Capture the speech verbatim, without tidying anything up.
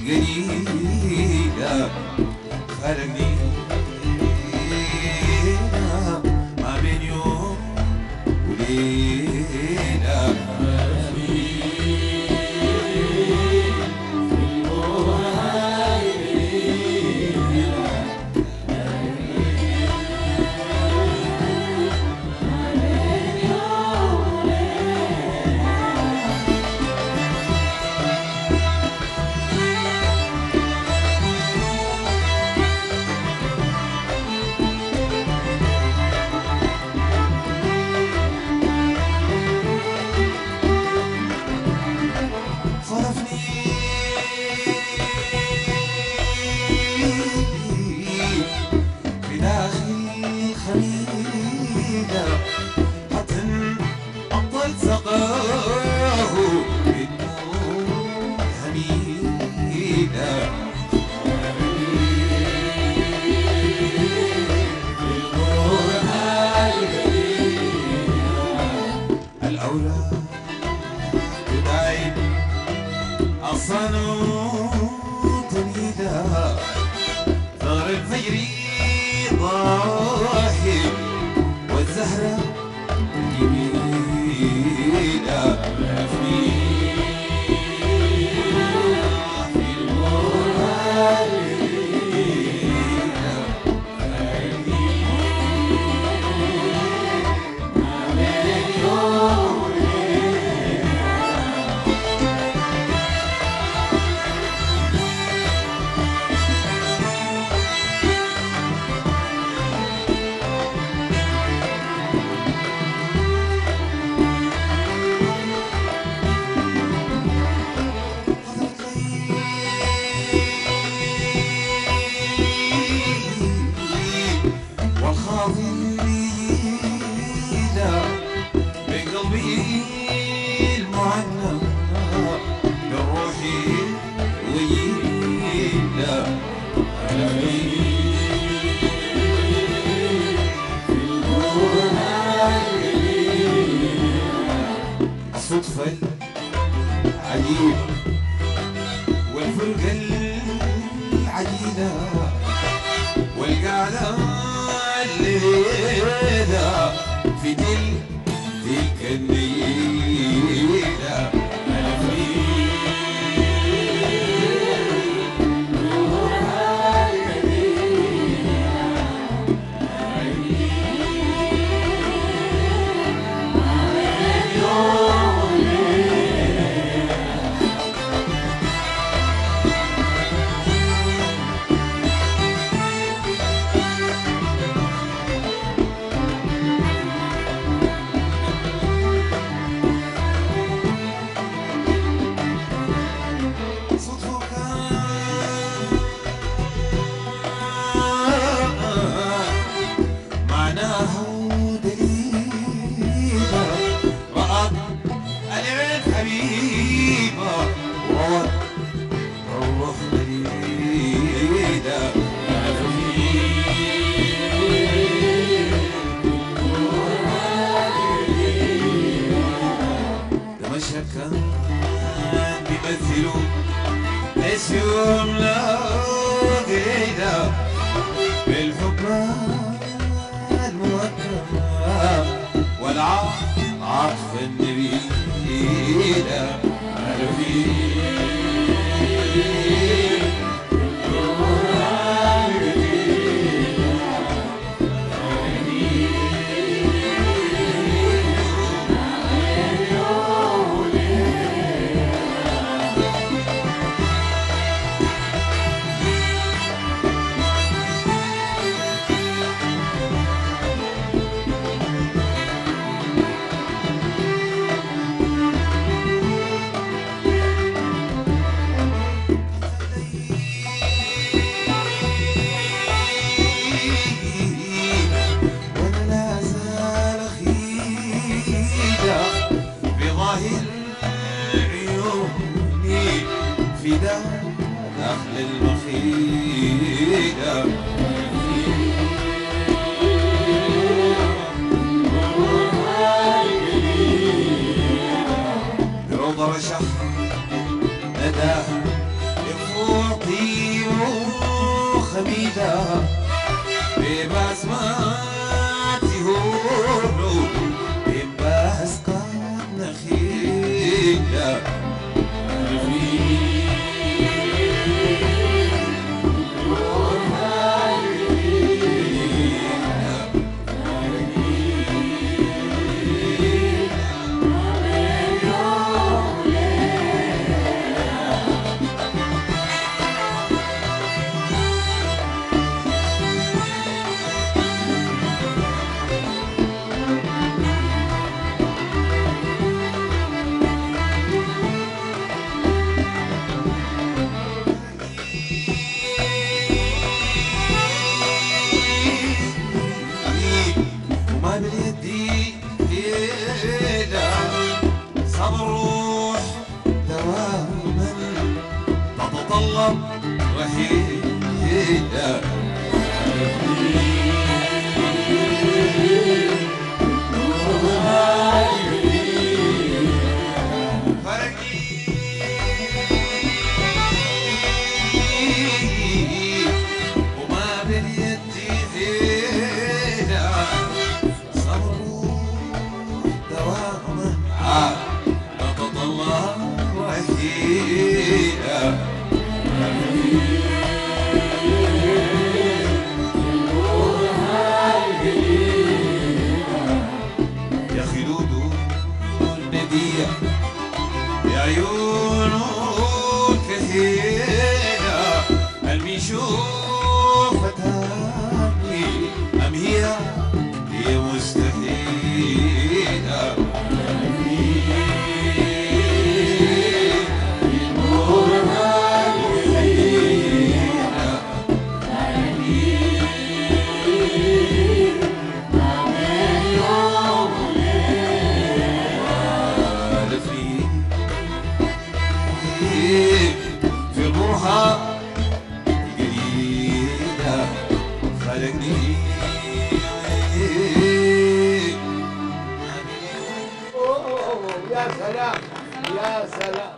قليلة خلقني ما بين يوم وليلة صنوت الهدى ثغر الفجر ضاحي والزهرة جميلة الصدفة العجيبة والفرقة العجيبة والقعدة الليلة في تلك تلك النيلة أنا بيمثلوا اسيوم لقينا بالحب الموكل والعطف النبيل أنا فيه أخل المخيلة روضة رشح نداها يفوت جديدة ببسماتي هولو ببسكات نخيلة باليدي إيدا صبر روح دواما تتطلب وحيدا فرقي وما باليدي إيدا تتطلع وحيدة يا خلود النبية يا عيون كثيرة هل بيشوف فتاكي أم هي هي مستحيلة في الروحة الجديدة خلقني أوه يا سلام يا سلام